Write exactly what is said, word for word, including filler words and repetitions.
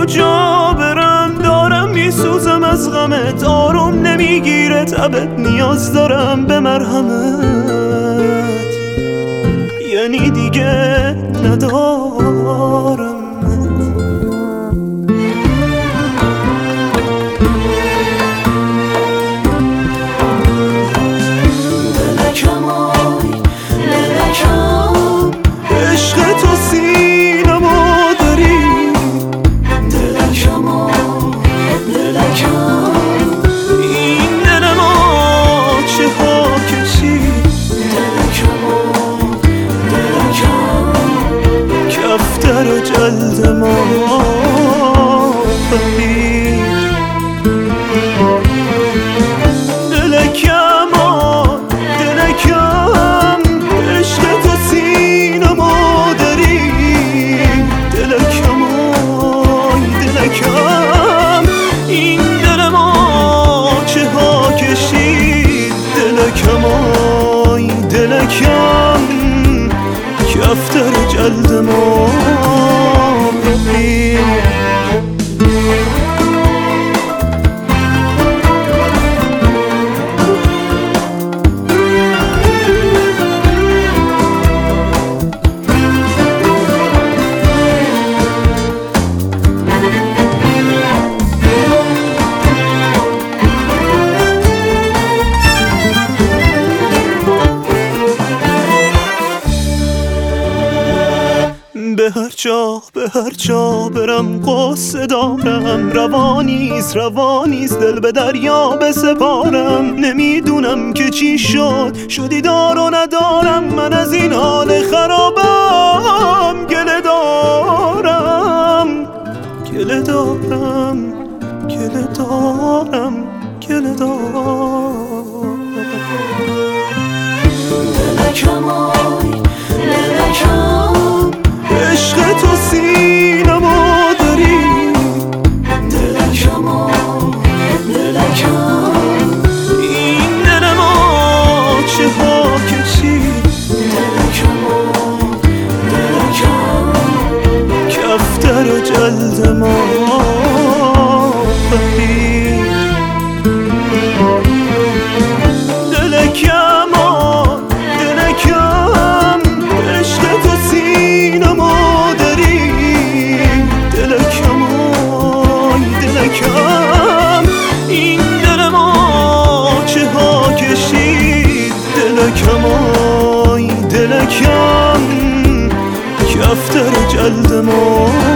کجا برم، دارم میسوزم از غمت، آروم نمیگیره تبت، نیاز دارم به مرهمت، یعنی دیگه ندارم. جلد ما فهمید دلکم دلکم عشق تو سینما داری، دلکم دلکم این دل ما چه ها کشید، دلکم دلکم کفتر جلد ما به هر جا به هر جا برم قصه دارم، روانیست روانیست دل به دریا بسپارم، نمیدونم که چی شد شدی دار و ندارم، من از این حال خرابم گله دارم گله دارم گله دارم گله دارم. دلکم آی دلکم عشق تو سینما داری، دلکم دلکم این دل ما چه ها کشید، دلکم دلکم کفتر جلد ما فهمید، دلکم دلکم عشق تو سینما این دل ما چه ها کشید، دلکم آی دلکم کفتر جلد ما